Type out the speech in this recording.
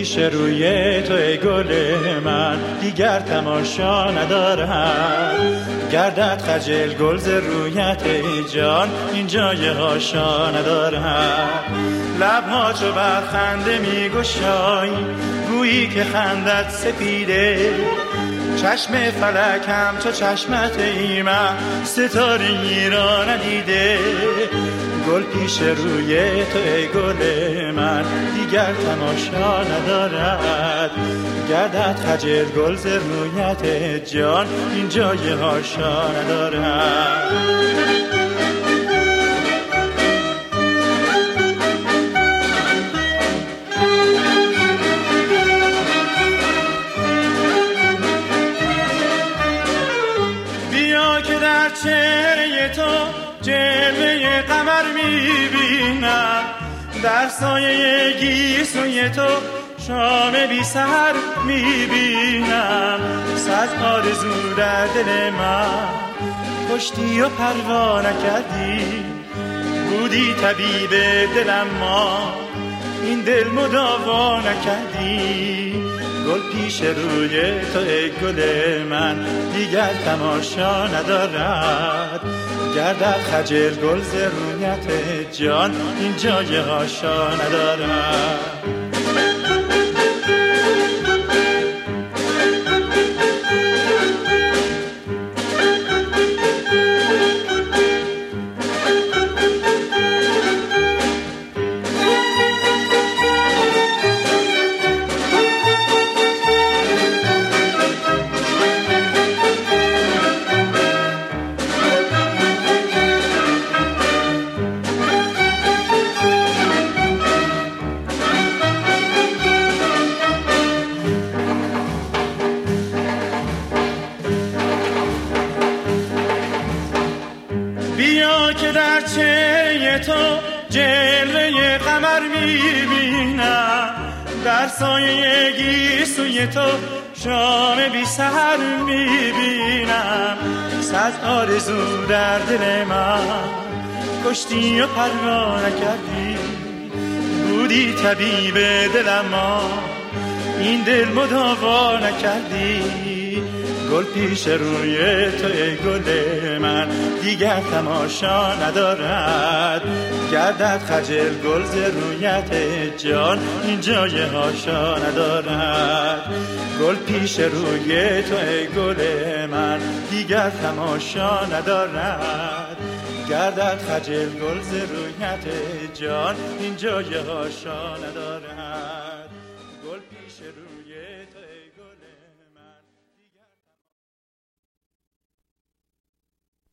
پیش روی تو ای گل من دیگر تماشا ندارم. گردد خجل گل ز رویت ای جان این جای هاشا ندارم. لبها چو بر خنده می گشایی گویی که خندت سپیده. چشم فلکم چو چشمت ای من ستاره‌ای را ندیده. گل پیش روی تو ای گل من دیگر تماشا ندارد. گردد خجل گل ز رویت جان این جای هاشا ندارد. در چهره تو جلوه قمر میبینم. در سایه گیسوی تو شام بی سحر میبینم. صد آرزو در دل من کشتی و پروا نکردی. بودی طبیب دلم ما این دل مداوا نکردی. گل پیش روی تو ای گل من دیگر تماشا ندارد. گردد خجل گل ز رویت جان این جای هاشا ندارد. بیا که در چهره تو جلوه قمر میبینم. در سایه گیسوی تو شام بی سحر میبینم. صد آرزو در دل من کشتی و پروا نکردی. بودی طبیب دلم ما این دل مداوا نکردی. گل پیش روی تو ای گل من دیگر تماشا ندارد. گردد خجل گل ز رویت جان این جای هاشا ندارد. گل پیش روی تو ای گل من دیگر تماشا ندارد. گردد خجل گل ز رویت جان این جای هاشا ندارد. گل پیش روی تو